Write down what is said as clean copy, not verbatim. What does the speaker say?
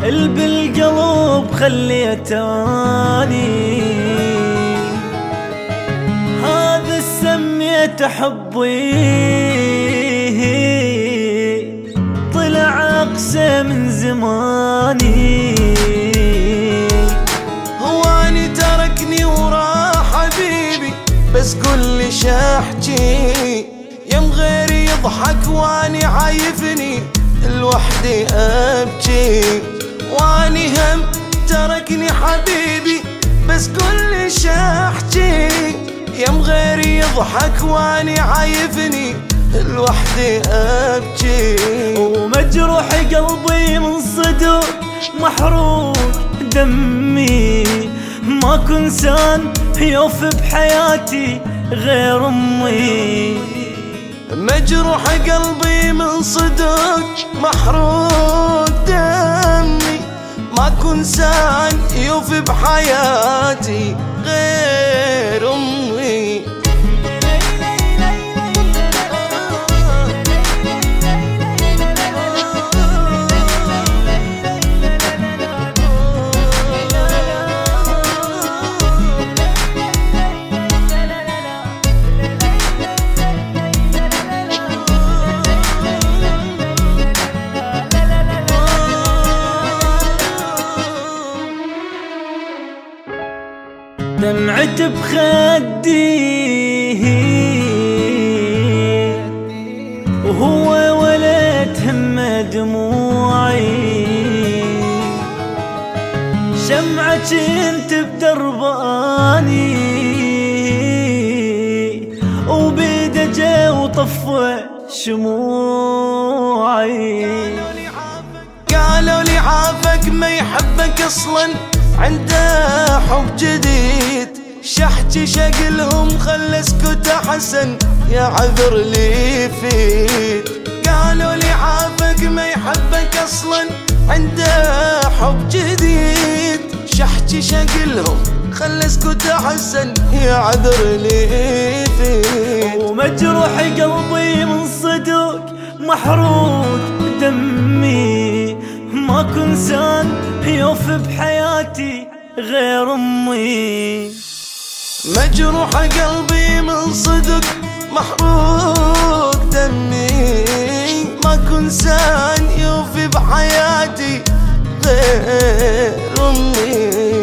بالقلب خليتاني، هذا سميته حبي طلع أقسى من زماني. هواني تركني وراح حبيبي، بس قل لي شاحكي يم غيري يضحك واني عايفني لوحدي ابكي. واني هم تركني حبيبي، بس قل لي شاحكي يم غيري يضحك واني عايفني لوحدي ابكي. ومجروح قلبي من صدق محروق دمي، ماكو انسان يوف بحياتي غير امي. مجروح قلبي من صدق محروق دمي، ماكو انسان يوف بحياتي غير امي. دمعت بخدي وهو ولد هم دموعي، شمعة كنت بدرباني وبيده جا وطفى شموعي. قالوا لي عافك ما يحبك اصلا عنده حب جديد، شحتي شقلهم خلى اسكت حسن يا عذر لي فيد. قالوا لي عافك ما يحبك اصلا عنده حب جديد، شحتي شقلهم خلى اسكت حسن يا عذر لي فيد. ومجروح قلبي من صدق محروق دمي، ماكو انسان يوف بحياتي غير امي. مجروح قلبي من صدق محروق دمي، ماكو انسان يوفي بحياتي غير امي.